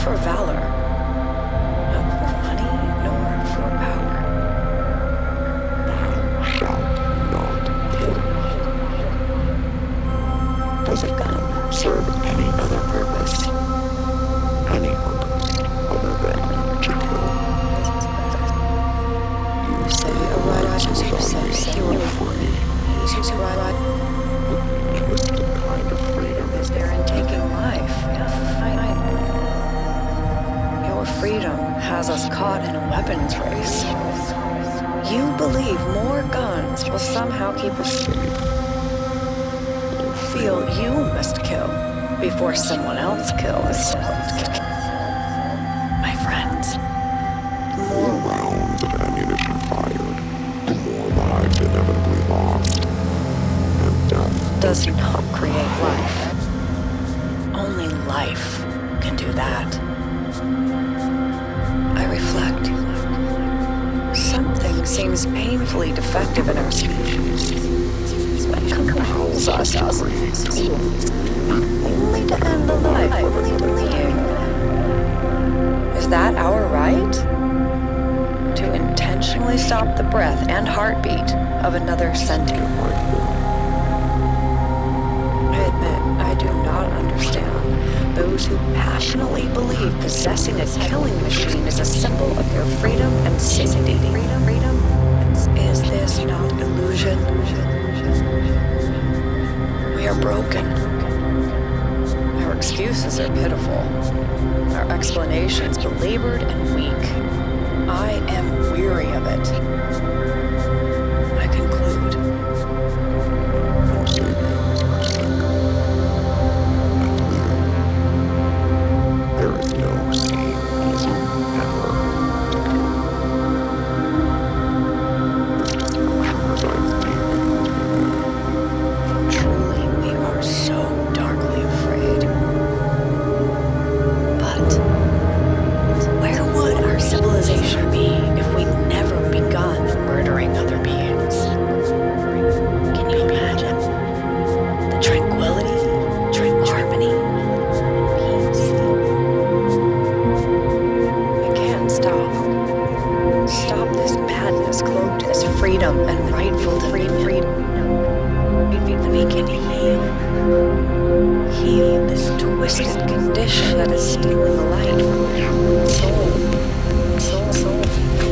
for valor, not for money nor for power. Thou shalt not kill. Does a gun serve any other purpose? Any purpose other than to kill? You say the words without making you free. Twisted kind of freedom Is there in taking life? Your freedom has us caught in a weapons race. You believe more guns will somehow keep us safe. You feel you must kill before someone else kills. My friends, The more rounds of ammunition fired, the more lives inevitably lost. And death does not create life. Only life can do that. I reflect. Something seems painfully defective in our species. What compels us only to end the life we're leading? Is that our right? To intentionally stop the breath and heartbeat of another sentient life form? I admit, I do not understand those who passionately believe possessing a killing machine is a symbol of their freedom and safety. Freedom? Is this not illusion? We are broken. Our excuses are pitiful. Our explanations belabored and weak. I am weary of it. I conclude. no saviors are sick and bleeding. There is no sane reason ever to kill. This destruction resides deep in our DNA. Truly, we are so darkly afraid. But where would our civilization be if we'd never begun murdering other beings? Can you imagine? The tranquility, harmony, peace. We can't stop. Stop this madness cloaked as freedom and rightful freedom. We can heal this twisted condition that is stealing the light from the soul.